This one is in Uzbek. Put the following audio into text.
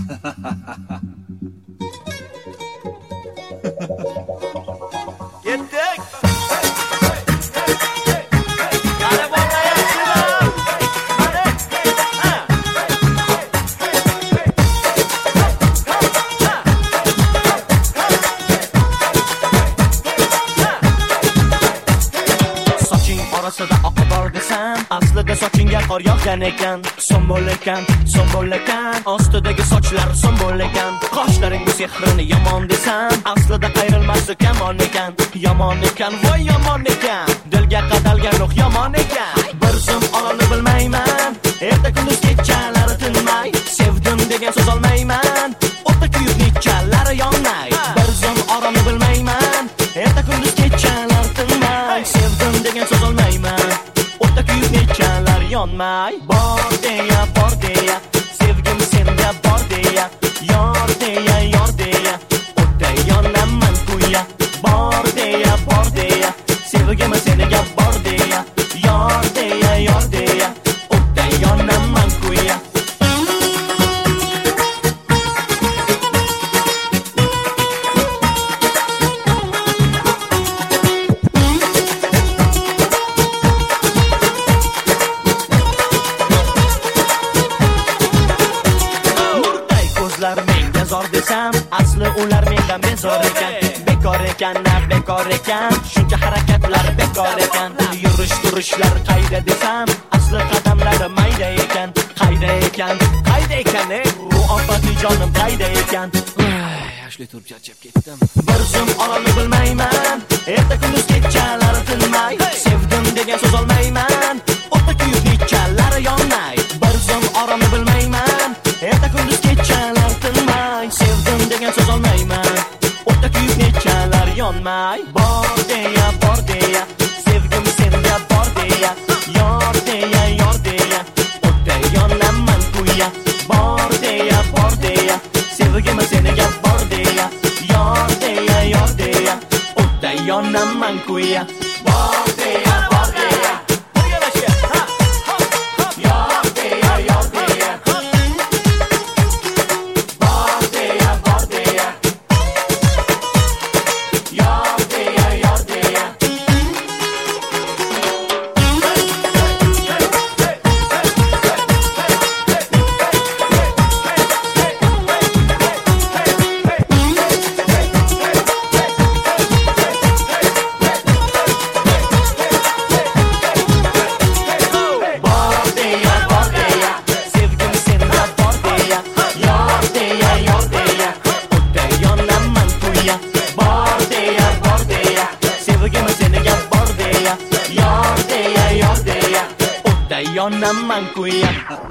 Ketdik. Orasida oqib bor desam, aslida sochingga qor yog'gan ekan. Sombol ekan, ostidagi sochlar sombol ekan. Qoshlaring bu sehrini yomon desam, aslida qayrilmas kamon ekan. Yomon ekan, voy yomon ekan. Dilga qadalgan ruh yomon ekan. Bir zum orolni bilmayman, erta kunduz kechalari tinmay. Sevdim degan so'z olmayman, o'tda kuyib nechalari yonnay. Bir zum orolni bilmayman, erta kunduz kechalari tinmay. Sevdim degan so'z olmayman, o'tda kuyib nechalar yonmay. Bor deya, sevgim senga bor deya. Yor deya, o'tda yonaman kuya. Bor deya, sevgim senga bor deya. Yor deya, o'tda yonaman kuya. Menga zor desam, asli ular mendan bezor ekan. Bekor ekan, shuncha harakatlar bekor ekan. Yurish-turishlar qayda desam, asli qadamlari mayda ekan. Qayda ekan, bu ofati jonim qayda ekan. Yoshli turib charchab ketdim. Bir zum orolni bilmayman, erta kunduz kechalari tinmay. Sevdim degan so'z olmayman, o'tda kuyib nechalari yonnay. Bir zum orolni bilmayman, erta kunduz kechalari tinmay. Sevdim degan so'z olmayman, o'tda kuyib nechalar yonmay. Bor deya, sevgim senga bor deya. Yor deya, o'tda yonaman kuya. Bor deya, sevgim senga bor deya. Yor deya, o'tda yonaman kuya. Bor deya, yonaman kuya.